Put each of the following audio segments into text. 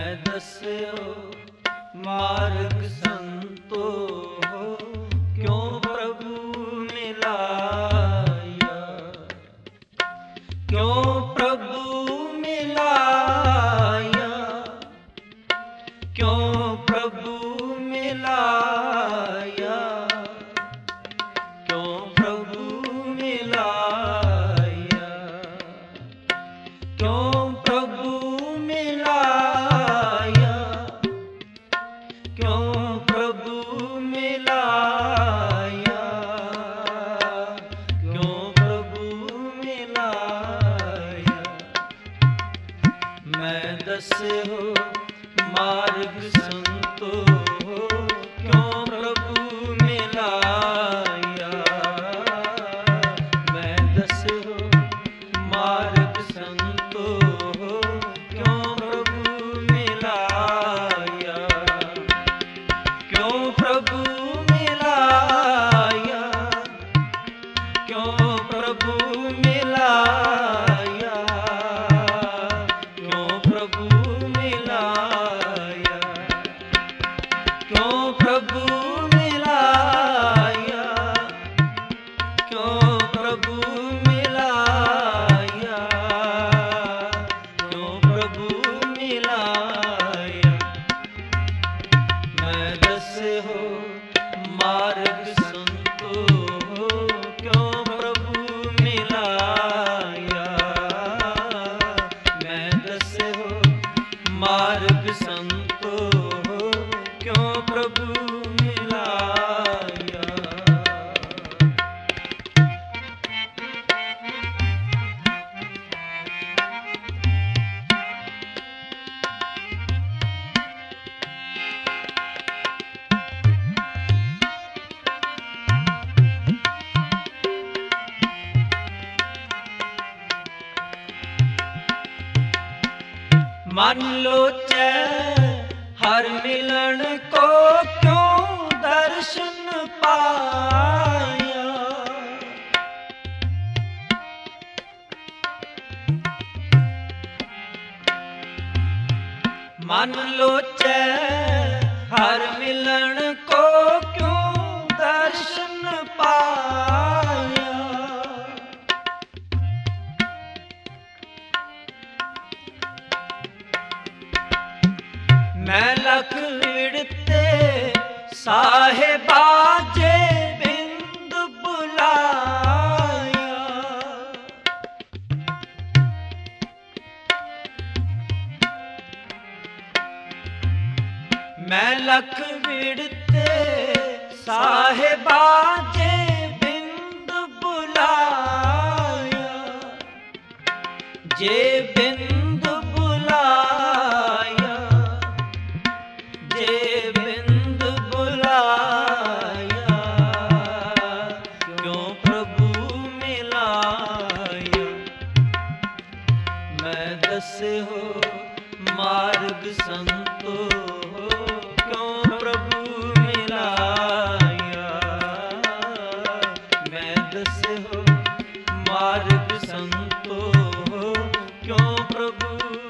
मैं दस्यो मार्ग संतो हो, क्यों प्रभु मिलाया, क्यों प्रभु मिलाया, क्यों प्रभु मिलाया, क्यों प्रभु मिलाया, क्यों प्रभु मिलाया, क्यों प्रभु मिलाया, क्यों प्रभु मिलाया। मैं दस्यो मार्ग संतो हो, क्यों प्रभु मिलाया। मैं दस्यो मार्ग संतो हो, क्यों प्रभु मिलाया, क्यों प्रभु मिलाया, क्यों प्रभु मिलाया, क्यों प्रभु मिलाया, क्यों प्रभु मिलाया, क्यों प्रभु मिलाया, क्यों प्रभु मिलाया। मैं दस्यो मार्ग संतो हो, क्यों प्रभु मिलाया। मैं दस्यो मार्ग संतो हो, क्यों प्रभु मिलाया। मन लोचे हर मिलन को, क्यों दर्शन पाया। मन लोचे हर मिलन को, क्यों दर्शन पाया। मैं लख विड़ते साहेबा जे बिंद बुलाया। मैं लख विड़ते साहेबा जे बिंद बुलाया, जे बिंद बुलाया, जे बिंद बुलाया, क्यों प्रभु मिलाया। मैं दस्यो मार्ग संतो हो, क्यों प्रभु मिलाया। मैं दस्यो मार्ग संतो हो, क्यों प्रभु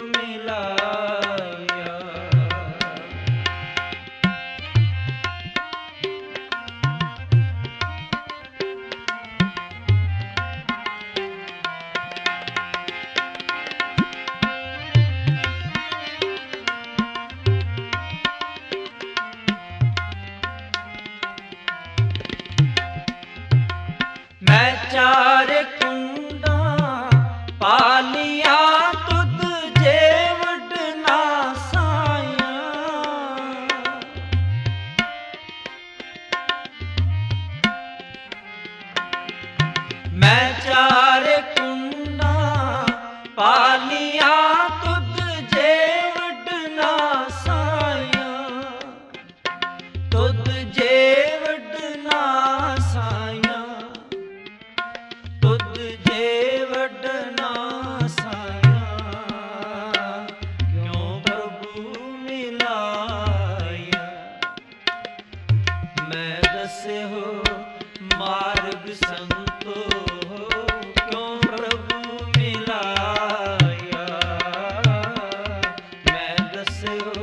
मिलाया। मैं चार कुंडा पालिया, तुद जेवड ना साया। मैं चार कुंडा पालिया, तुद जेवड ना साया, तुद जेवड ना साया, तुद जेवड ना साया, क्यों प्रभु मिलाया। मैं दस्यो मार्ग संतो हो, क्यों प्रभु मिलाया। मैं दस्यो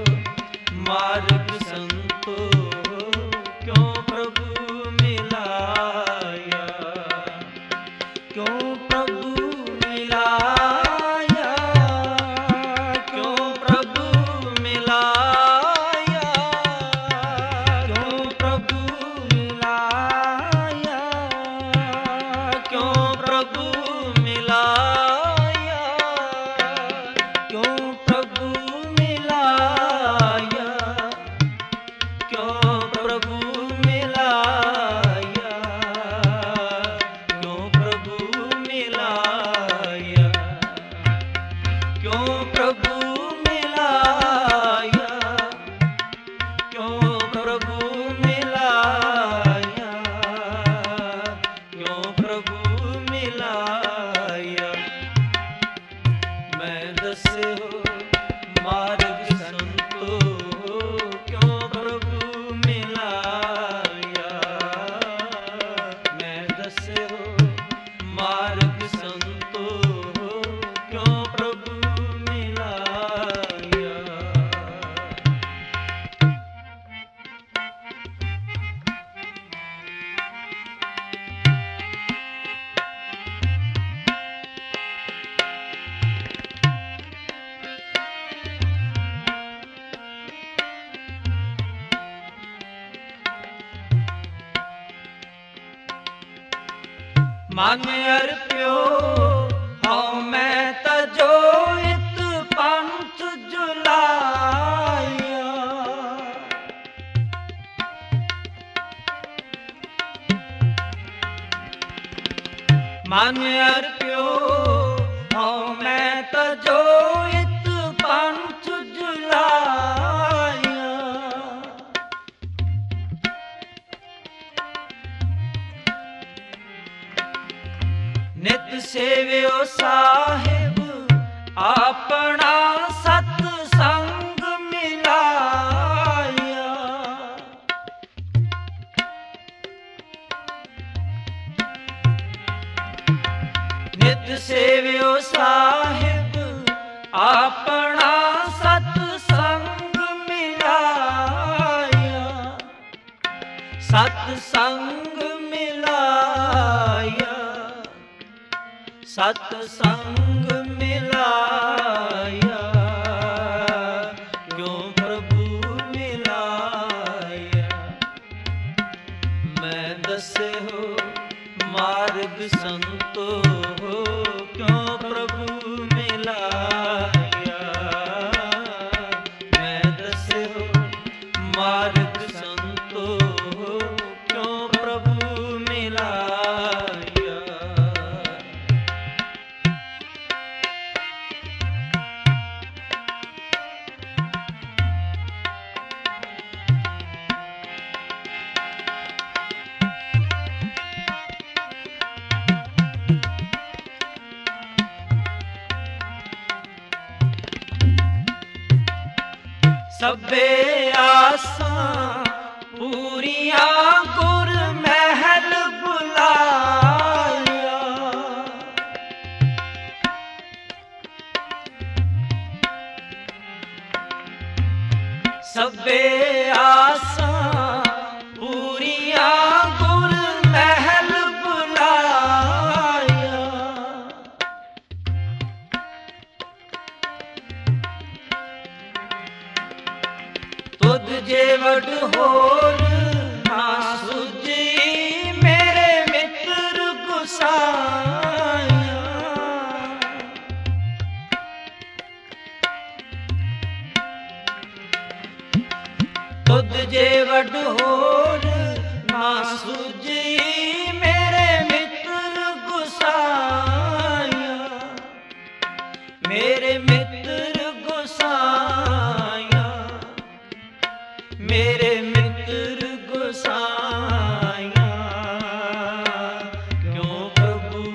प्रभु मिलाया, क्यों प्रभु मिलाया, क्यों प्रभु मिलाया, क्यों प्रभु मिलाया, क्यों प्रभु मिलाया, क्यों प्रभु मिलाया, क्यों प्रभु मिलाया। मैं दसे हो मार्ग संतो, क्यों प्रभु मिलाया। मैं दसे हो मार्ग संतो, क्यों प्रभु मिलाया। मन अर्प्यो हूँ मैं तजो इत पंथ जुलाया। मन अर्प्यो हूँ मैं तजो इत पंथ जुलाया। नित सेव्यो साहिब अपना सत्संग मिलाया। नित सेव्यो साहिब अपना सत्संग मिलाया। सत्संग मिलाया, सत्संग मिलाया, क्यों प्रभु मिलाया। मैं दसे हो मार्ग संतो, क्यों प्रभु मिलाया। मैं दसे हो मार्ग संतो, क्यों प्रभु मिलाया। सबे आसां पूरियां गुर महल बुलाया। सबे आसां पूरियां गुर महल बुलाया। तुद जे वड होर ना सुझी, मेरे मित्र गुसाया। तुद जे वड होर ना सुझी, मेरे मित्र गुसाया। मेरे मित्र गुसाया, मेरे मित्र गुसाया, क्यों प्रभु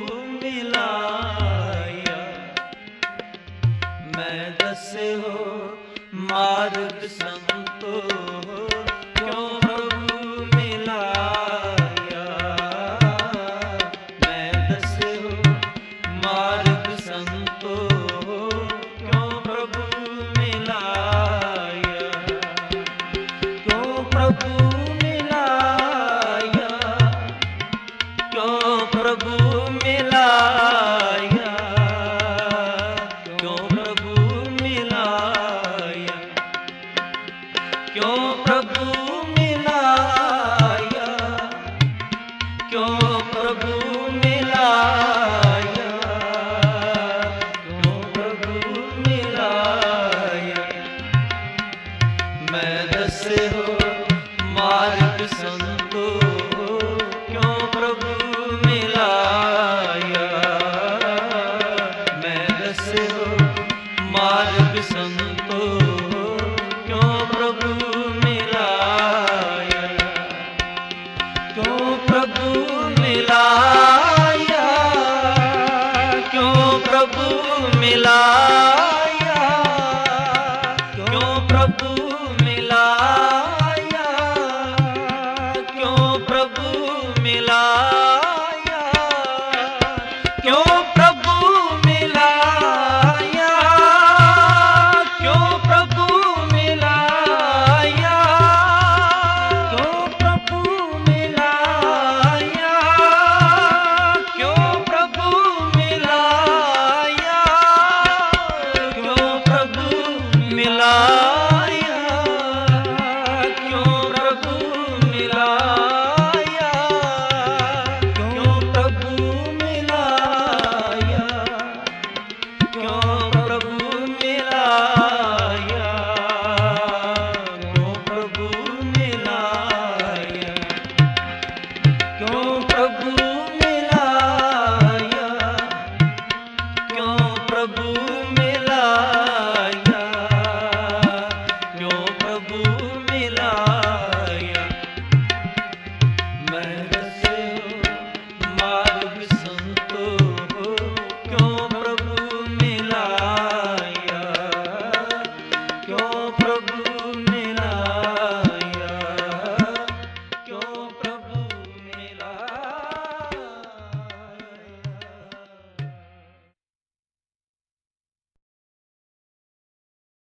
प्रभु मिलाया, क्यों प्रभु मिलाया, क्यों प्रभु मिलाया, क्यों प्रभु मिलाया, क्यों प्रभु मिलाया, क्यों प्रभु मिलाया, क्यों प्रभु मिलाया, क्यों प्रभु मिलाया, क्यों प्रभु मिलाया, क्यों प्रभु मिलाया, क्यों प्रभु मिलाया, क्यों प्रभु मिलाया, क्यों प्रभु मिलाया, क्यों प्रभु मिलाया, क्यों प्रभु मिलाया।